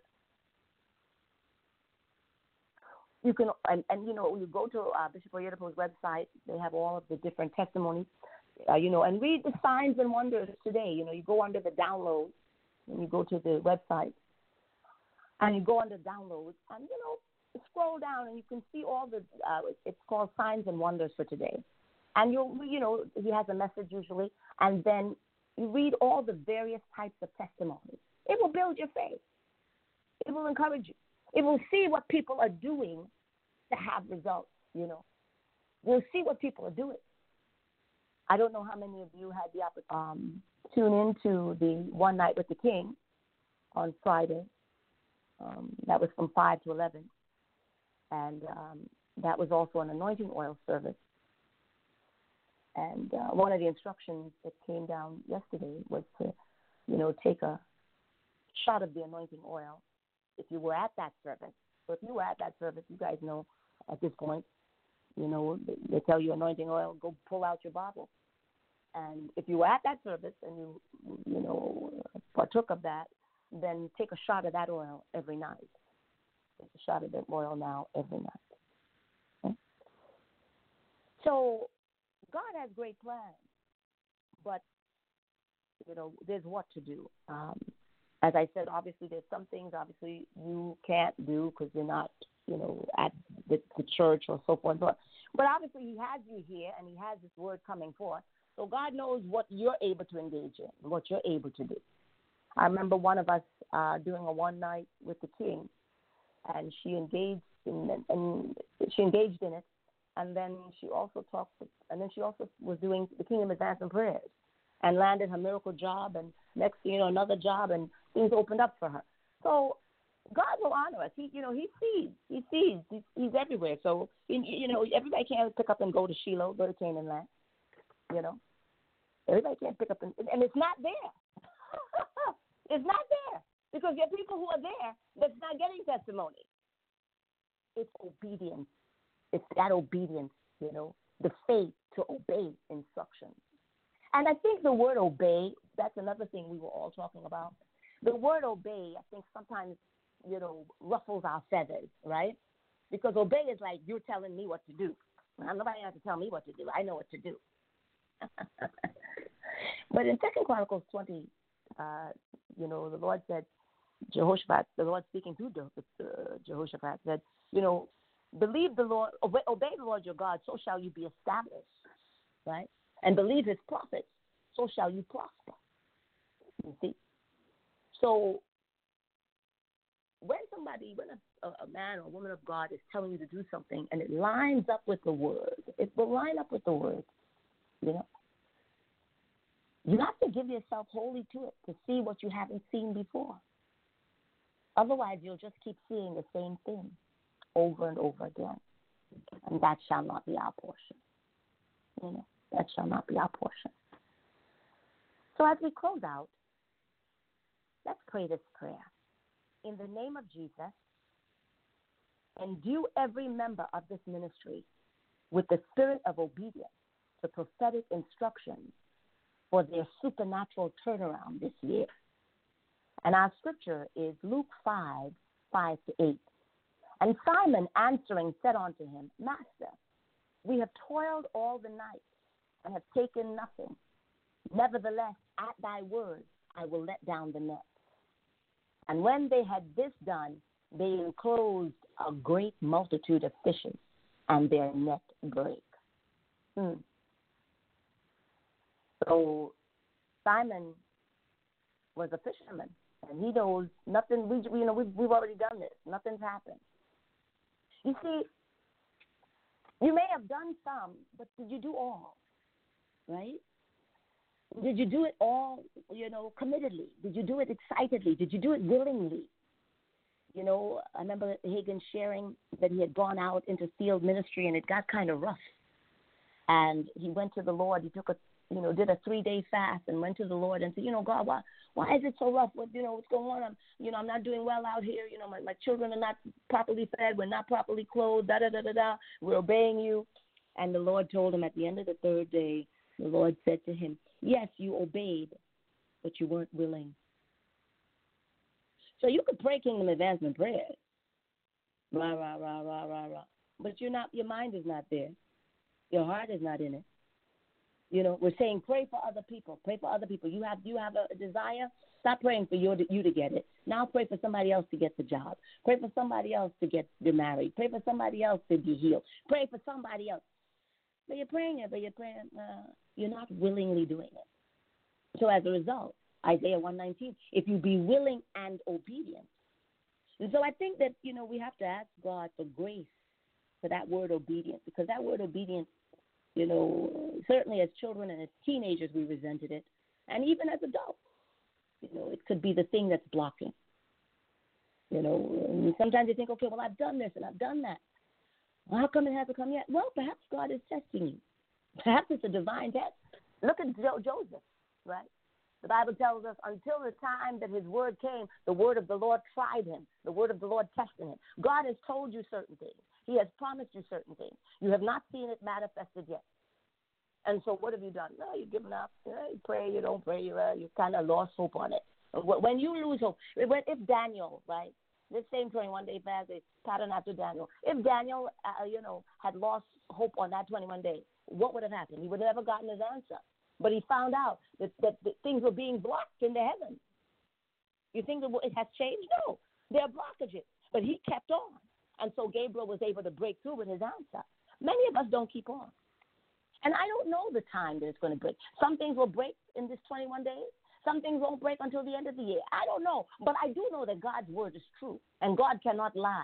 Speaker 2: You can, and, and you know, you go to uh, Bishop Oyedepo's website. They have all of the different testimonies, uh, you know, and read the signs and wonders today. You know, you go under the downloads, and you go to the website, and you go under downloads, and, you know, scroll down, and you can see all the, uh, it's called Signs and Wonders for today. And you'll, you know, he has a message usually, and then you read all the various types of testimonies. It will build your faith. It will encourage you. It will see what people are doing to have results, you know. We'll see what people are doing. I don't know how many of you had the opportunity to um, tune into the One Night with the King on Friday. Um, that was from five to eleven. And um, that was also an anointing oil service. And uh, one of the instructions that came down yesterday was to, you know, take a shot of the anointing oil if you were at that service. So if you were at that service, you guys know at this point, you know, they tell you anointing oil, go pull out your bottle. And if you were at that service and you, you know, partook of that, then take a shot of that oil every night. Take a shot of that oil now every night. Okay? So God has great plans, but, you know, there's what to do. Um, as I said, obviously, there's some things, obviously, you can't do because you're not, you know, at the, the church or so forth. But, but obviously, he has you here, and he has this word coming forth. So God knows what you're able to engage in, what you're able to do. I remember one of us uh, doing a one night with the King, and she engaged in and she engaged in it, and then she also talked, and then she also was doing the Kingdom Advancement prayers, and landed her miracle job, and next thing you know, another job, and things opened up for her. So God will honor us. He, you know, He sees, He sees, He's, he's everywhere. So you know, everybody can't pick up and go to Shiloh, go to Canaan land. You know, everybody can't pick up and, and it's not there. It's not there because there are people who are there that's not getting testimony. It's obedience. It's that obedience, you know, the faith to obey instructions. And I think the word obey, that's another thing we were all talking about. The word obey, I think sometimes you know, ruffles our feathers, right? Because obey is like you're telling me what to do. Now, nobody has to tell me what to do. I know what to do. But in Second Chronicles twenty, uh, you know, the Lord said, Jehoshaphat, the Lord speaking through Je- uh, Jehoshaphat said, you know, believe the Lord, obey, obey the Lord your God, so shall you be established, right? And believe his prophets, so shall you prosper. You see? So when somebody, when a, a man or woman of God is telling you to do something and it lines up with the word, it will line up with the word, you know. You have to give yourself wholly to it to see what you haven't seen before. Otherwise, you'll just keep seeing the same thing over and over again. And that shall not be our portion. You know, that shall not be our portion. So as we close out, let's pray this prayer. In the name of Jesus, endue every member of this ministry with the spirit of obedience to prophetic instructions for their supernatural turnaround this year. And our scripture is Luke five, five to eight. And Simon answering said unto him, Master, we have toiled all the night and have taken nothing. Nevertheless, at thy word, I will let down the net. And when they had this done, they enclosed a great multitude of fishes, and their net brake. Hmm. So Simon was a fisherman, and he knows nothing. We, you know, we've, we've already done this. Nothing's happened. You see, you may have done some, but did you do all? Right? Did you do it all, you know, committedly? Did you do it excitedly? Did you do it willingly? You know, I remember Hagin sharing that he had gone out into field ministry, and it got kind of rough. And he went to the Lord. He took a you know, did a three-day fast and went to the Lord and said, you know, God, why, why is it so rough? What, you know, what's going on? I'm, you know, I'm not doing well out here. You know, my, my children are not properly fed. We're not properly clothed, da-da-da-da-da. We're obeying you. And the Lord told him at the end of the third day, the Lord said to him, yes, you obeyed, but you weren't willing. So you could pray kingdom advancement prayers. Rah, rah, rah, rah, rah, rah. But you're not, your mind is not there. Your heart is not in it. You know, we're saying pray for other people. Pray for other people. You have you have a desire? Stop praying for you to, you to get it. Now pray for somebody else to get the job. Pray for somebody else to get married. Pray for somebody else to be healed. Pray for somebody else. But you're praying it, but you're praying, uh, you're not willingly doing it. So as a result, Isaiah one nineteen, if you be willing and obedient. And so I think that, you know, we have to ask God for grace for that word obedience, because that word obedience, you know, certainly as children and as teenagers, we resented it. And even as adults, you know, it could be the thing that's blocking. You know, and sometimes you think, okay, well, I've done this and I've done that. Well, how come it hasn't come yet? Well, perhaps God is testing you. Perhaps it's a divine test. Look at jo- Joseph, right? The Bible tells us until the time that his word came, the word of the Lord tried him. The word of the Lord tested him. God has told you certain things. He has promised you certain things. You have not seen it manifested yet. And so what have you done? No, you've given up. You pray, you don't pray. You uh, you kind of lost hope on it. When you lose hope, when, if Daniel, right, this same twenty-one day fast is pattern after Daniel. If Daniel, uh, you know, had lost hope on that twenty-one days, what would have happened? He would have never gotten his answer. But he found out that, that, that things were being blocked in the heavens. You think that it has changed? No, there are blockages. But he kept on. And so Gabriel was able to break through with his answer. Many of us don't keep on. And I don't know the time that it's going to break. Some things will break in this twenty-one days. Some things won't break until the end of the year. I don't know. But I do know that God's word is true. And God cannot lie.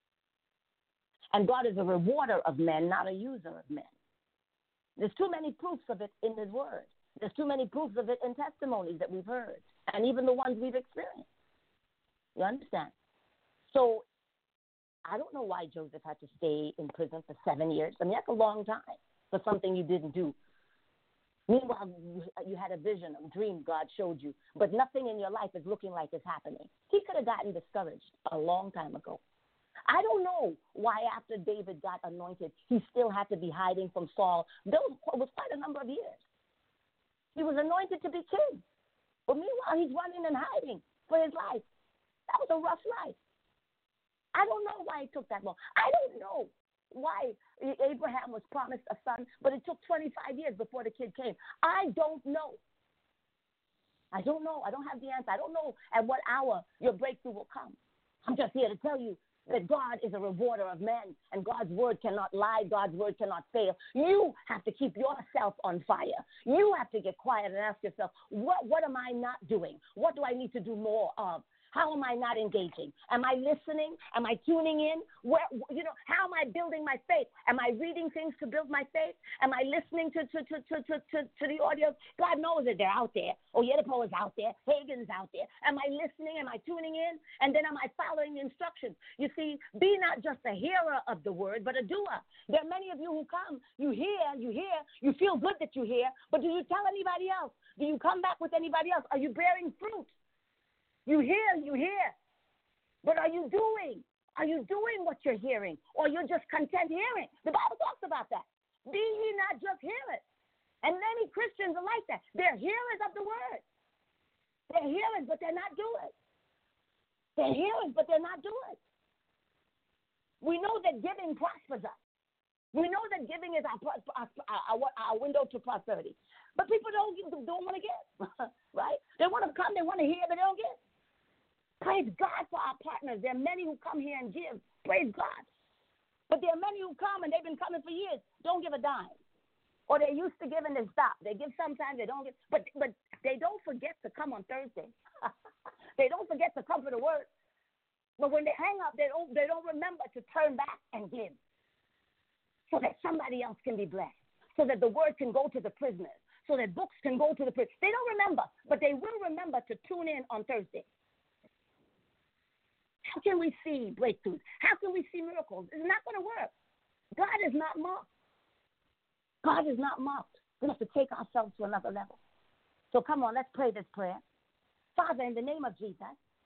Speaker 2: And God is a rewarder of men, not a user of men. There's too many proofs of it in his word. There's too many proofs of it in testimonies that we've heard. And even the ones we've experienced. You understand? So I don't know why Joseph had to stay in prison for seven years. I mean, that's a long time for something you didn't do. Meanwhile, you had a vision, a dream God showed you, but nothing in your life is looking like it's happening. He could have gotten discouraged a long time ago. I don't know why after David got anointed, he still had to be hiding from Saul. There was quite a number of years. He was anointed to be king. But meanwhile, he's running and hiding for his life. That was a rough life. I don't know why it took that long. I don't know why Abraham was promised a son, but it took twenty-five years before the kid came. I don't know. I don't know. I don't have the answer. I don't know at what hour your breakthrough will come. I'm just here to tell you that God is a rewarder of men, and God's word cannot lie. God's word cannot fail. You have to keep yourself on fire. You have to get quiet and ask yourself, what, what am I not doing? What do I need to do more of? How am I not engaging? Am I listening? Am I tuning in? Where, you know, how am I building my faith? Am I reading things to build my faith? Am I listening to to to to to, to, to the audio? God knows that they're out there. Oyedepo is out there. Hagen's out there. Am I listening? Am I tuning in? And then am I following the instructions? You see, be not just a hearer of the word, but a doer. There are many of you who come, you hear, you hear, you feel good that you hear, but do you tell anybody else? Do you come back with anybody else? Are you bearing fruit? You hear, you hear, but are you doing? Are you doing what you're hearing, or you're just content hearing? The Bible talks about that. Be ye not just hearers. And many Christians are like that. They're hearers of the word. They're hearers, but they're not doers. They're hearers, but they're not doers. We know that giving prospers us. We know that giving is our, our, our, our window to prosperity. But people don't, don't want to give, right? They want to come, they want to hear, but they don't give. Praise God for our partners. There are many who come here and give. Praise God. But there are many who come, and they've been coming for years, don't give a dime. Or they're used to giving and stop. They give sometimes, they don't give. But, but they don't forget to come on Thursday. They don't forget to come for the word. But when they hang up, they don't, they don't remember to turn back and give, so that somebody else can be blessed, so that the word can go to the prisoners, so that books can go to the prisoners. They don't remember, but they will remember to tune in on Thursday. How can we see breakthroughs? How can we see miracles? It's not going to work. God is not mocked. God is not mocked. We have to take ourselves to another level. So come on, let's pray this prayer. Father, in the name of Jesus,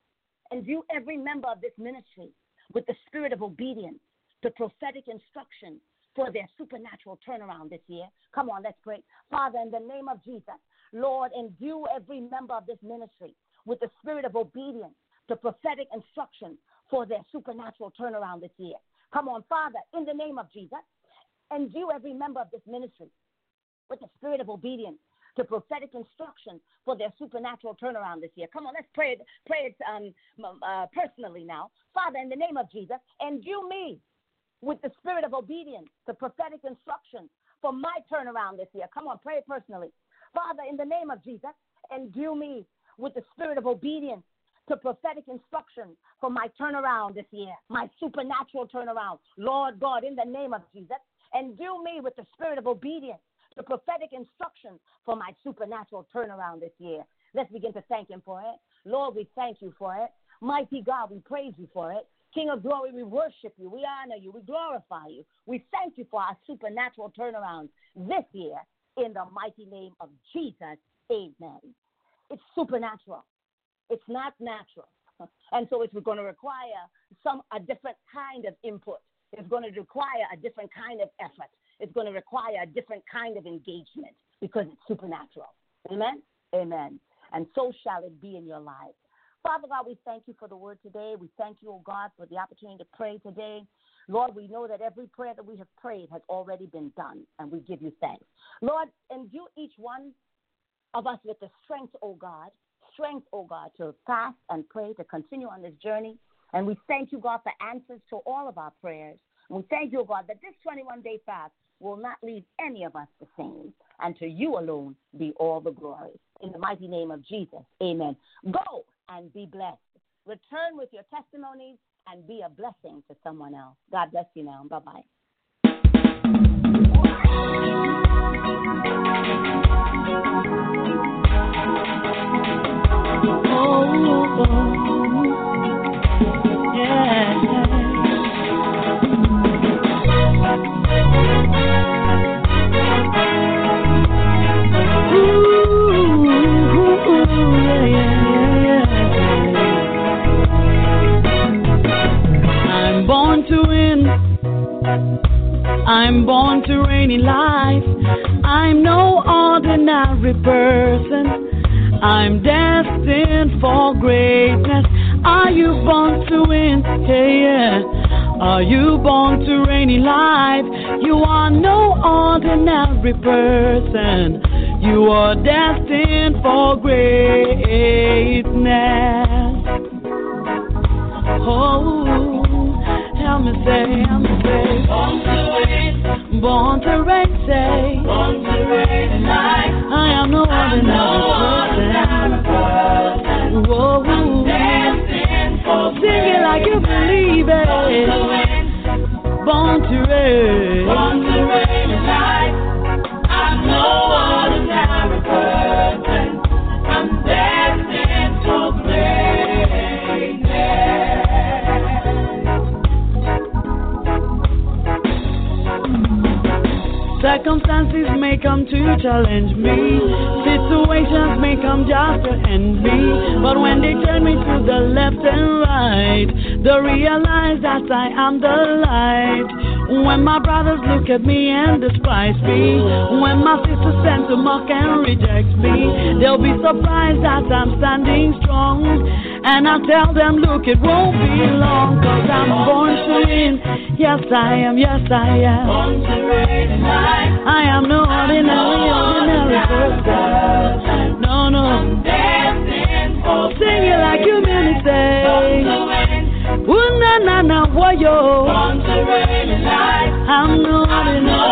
Speaker 2: endue every member of this ministry with the spirit of obedience, the prophetic instruction for their supernatural turnaround this year. Come on, let's pray. Father, in the name of Jesus, Lord, endue every member of this ministry with the spirit of obedience, the prophetic instruction for their supernatural turnaround this year. Come on, Father, in the name of Jesus, endue every member of this ministry with the spirit of obedience, the prophetic instruction for their supernatural turnaround this year. Come on, let's pray it, pray it um, uh, personally now. Father, in the name of Jesus, endue me with the spirit of obedience, the prophetic instruction for my turnaround this year. Come on, pray it personally. Father, in the name of Jesus, endue me with the spirit of obedience, to prophetic instruction for my turnaround this year, my supernatural turnaround. Lord God, in the name of Jesus, endue me with the spirit of obedience, the prophetic instruction for my supernatural turnaround this year. Let's begin to thank him for it. Lord, we thank you for it. Mighty God, we praise you for it. King of glory, we worship you. We honor you. We glorify you. We thank you for our supernatural turnaround this year in the mighty name of Jesus. Amen. It's supernatural. It's not natural. And so it's going to require some a different kind of input. It's going to require a different kind of effort. It's going to require a different kind of engagement because it's supernatural. Amen? Amen. And so shall it be in your lives. Father God, we thank you for the word today. We thank you, oh God, for the opportunity to pray today. Lord, we know that every prayer that we have prayed has already been done, and we give you thanks. Lord, endue each one of us with the strength, oh God, strength, oh God, to fast and pray, to continue on this journey. And we thank you, God, for answers to all of our prayers. And we thank you, oh God, that this twenty-one day fast will not leave any of us the same. And to you alone be all the glory. In the mighty name of Jesus, amen. Go and be blessed. Return with your testimonies and be a blessing to someone else. God bless you now. Bye-bye. Oh, yeah. Ooh, yeah, yeah, yeah. I'm born to win. I'm born to reign in life. I'm no ordinary person. I'm destined for greatness. Are you born to win? Yeah, yeah.
Speaker 1: Are you born to reign in life? You are no ordinary person. You are destined for greatness. Oh, help me say, help me say. Born to reign, born to reign, say. Born to reign in life. I am no ordinary person. Whoa, I'm destined for greatness. Sing it like you believe it. Born to reign, born to reign in life. I'm no ordinary person. I'm destined for greatness. Circumstances may come to challenge me. Situations may come just to end me. But when they turn me to the left and right, they realize that I am the light. When my brothers look at me and despise me, when my sisters tend to mock and reject me, they'll be surprised that I'm standing strong. And I tell them, look, it won't be long, cause I'm born to win. Yes, I am, yes, I am. Born to reign in life. I am no ordinary, ordinary person. No, no. I'm destined for sing it like you mean it, say. Born to win. Ooh, na, na, na, whoa, yo. Born to reign in life. I'm no ordinary.